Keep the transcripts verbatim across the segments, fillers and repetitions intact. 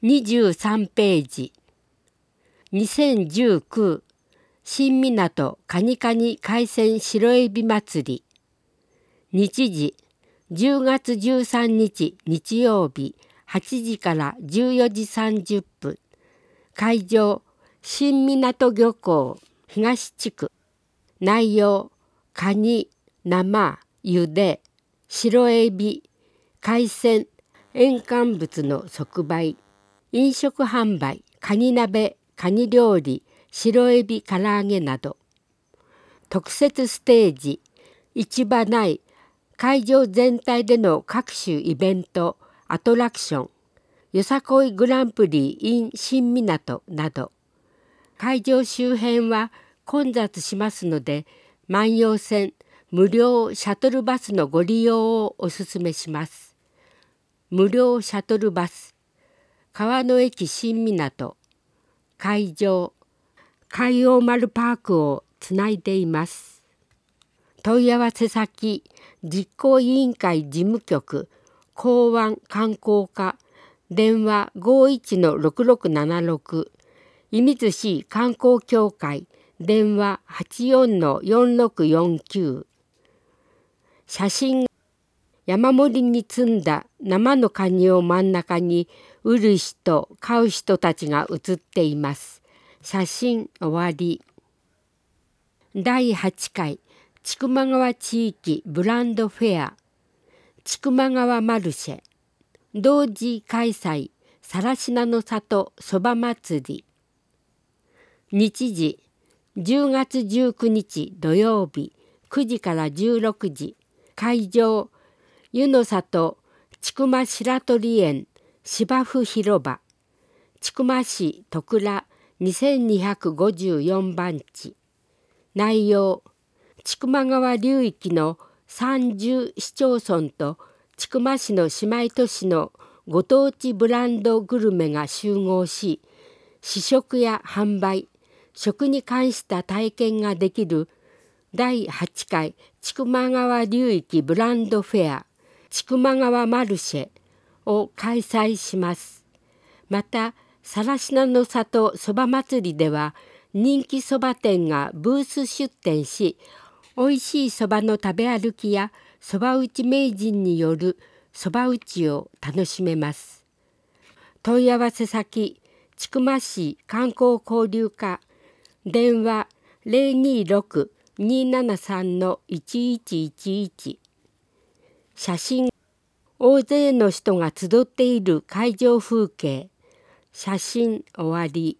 にじゅうさんページ。にせんじゅうきゅう新港カニカニ海鮮白エビ祭り。日時じゅうがつじゅうさんにち日曜日はちじからじゅうよじさんじゅっぷん。会場新港漁港東地区。内容カニ、生、ゆで、白エビ、海鮮、塩乾物の即売。飲食販売、カニ鍋、カニ料理、白エビ唐揚げなど。特設ステージ、市場内、会場全体での各種イベント、アトラクション、よさこいグランプリ in 新港など。会場周辺は混雑しますので、万葉線、無料シャトルバスのご利用をお勧めします。無料シャトルバス。川の駅新港、会場、海洋丸パークをつないでいます。問い合わせ先、実行委員会事務局、港湾観光課、電話 ごーいちのろくろくななろく、射水市観光協会、電話 はちよんのよんろくよんきゅう。写真、山盛りに積んだ生のカニを真ん中に売る人買う人たちが写っています。写真終わり。だいはちかい千曲川地域ブランドフェア千曲川マルシェ同時開催更科の里そば祭り。日時じゅうがつじゅうくにち土曜日くじからじゅうろくじ。会場湯の里千曲白鳥園芝生広場千曲市戸倉にせんにひゃくごじゅうよんばんち。内容千曲川流域のさんじゅうしちょうそんと千曲市の姉妹都市のご当地ブランドグルメが集合し、試食や販売、食に関した体験ができるだいはちかい千曲川流域ブランドフェア千曲川マルシェを開催します。また更科の里そば祭りでは人気そば店がブース出店し、おいしいそばの食べ歩きやそば打ち名人によるそば打ちを楽しめます。問い合わせ先千曲市観光交流課電話 ゼロにろく にーななさん いちいちいちいち。写真大勢の人が集っている会場風景。写真終わり。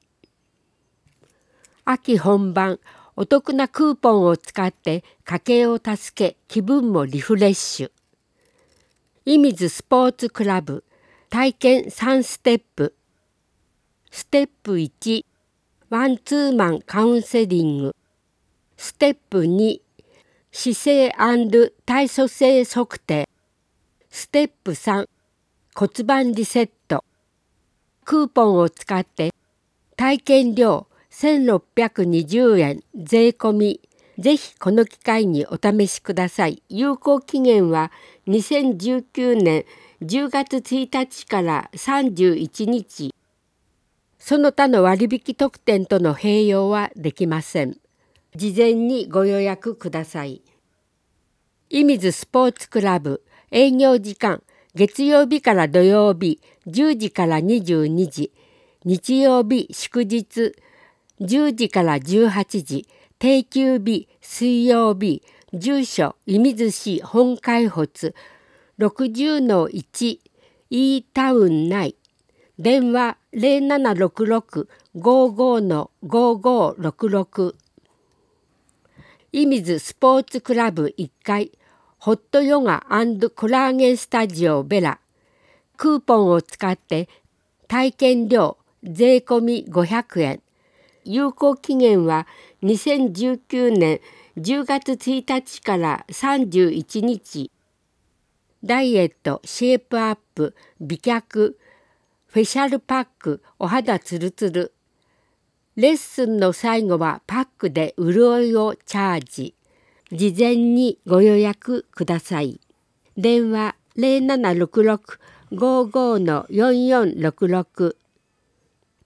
秋本番お得なクーポンを使って家計を助け気分もリフレッシュ。射水スポーツクラブ体験さんステップ。ステップいちワンツーマンカウンセリング。ステップに姿勢&体組成測定。ステップさん骨盤リセット。クーポンを使って体験料せんろっぴゃくにじゅうえん税込み。ぜひこの機会にお試しください。有効期限はにせんじゅうきゅうねんじゅうがつついたちからさんじゅういちにち。その他の割引特典との併用はできません。事前にご予約ください。射水スポーツクラブ営業時間月曜日から土曜日じゅうじからにじゅうにじ、日曜日祝日じゅうじからじゅうはちじ、定休日水曜日、住所射水市本開発 ろくじゅうのいち E タウン内。電話 ゼロななろくろく ごーごーのごーごーろくろく。射水スポーツクラブいっかいホットヨガ&コラーゲンスタジオベラ。クーポンを使って体験料税込みごひゃくえん。有効期限はにせんじゅうきゅうねんじゅうがつついたちからさんじゅういちにち。ダイエット、シェイプアップ、美脚、フェシャルパック、お肌ツルツル。レッスンの最後はパックで潤いをチャージ。事前にご予約ください。電話 ゼロななろくろく ごーごーのよんよんろくろく。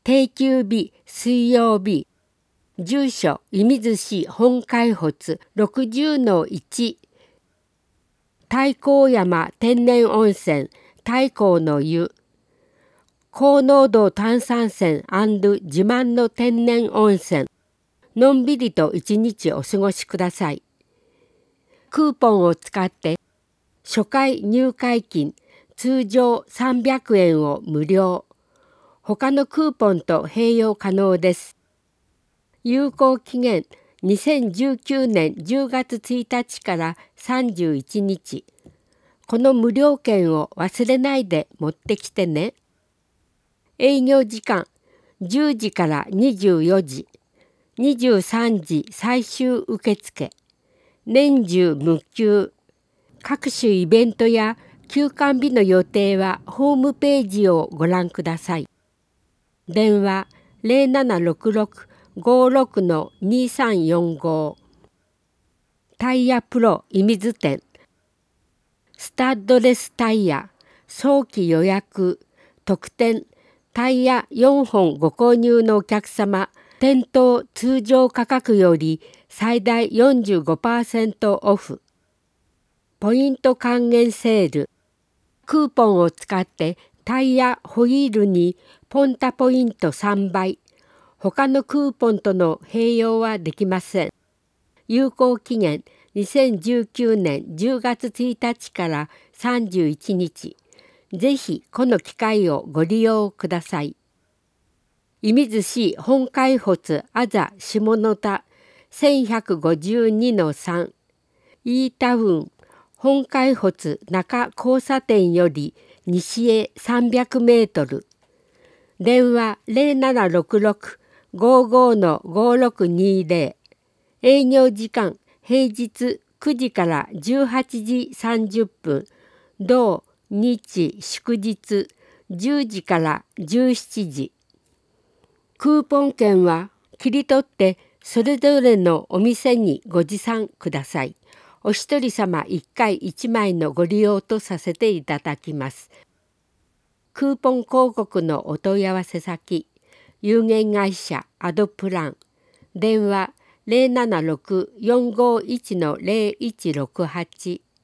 定休日水曜日、住所射水市本開発 ろくじゅうのいち、太閤山天然温泉太閤の湯、高濃度炭酸泉&自慢の天然温泉。のんびりと一日お過ごしください。クーポンを使って初回入会金通常さんびゃくえんを無料。他のクーポンと併用可能です。有効期限にせんじゅうきゅうねんじゅうがつついたちからさんじゅういちにち。この無料券を忘れないで持ってきてね。営業時間じゅうじからにじゅうよじ、にじゅうさんじ最終受付、年中無休。各種イベントや休館日の予定はホームページをご覧ください。電話 ゼロななろくろく ごろく にさんよんご。タイヤプロ射水店。スタッドレスタイヤ早期予約特典。タイヤよんほんご購入のお客様、店頭通常価格より最大 よんじゅうごパーセント オフ。ポイント還元セール。クーポンを使ってタイヤホイールにポンタポイントさんばい。他のクーポンとの併用はできません。有効期限にせんじゅうきゅうねんじゅうがつついたちからさんじゅういちにち。ぜひこの機会をご利用ください。射水市本開発あざ下野田 せんひゃくごじゅうにのさん。イータウン本開発中交差点より西へさんびゃくメートル。電話 ゼロななろくろく ごごのごろくにぜろ。営業時間平日くじからじゅうはちじさんじゅっぷん。土日祝日じゅうじからじゅうしちじ。クーポン券は切り取ってそれぞれのお店にご持参ください。お一人様いっかいいちまいのご利用とさせていただきます。クーポン広告のお問い合わせ先、有限会社アドプラン。電話 ゼロななろく よんごいちのゼロいちろくはち。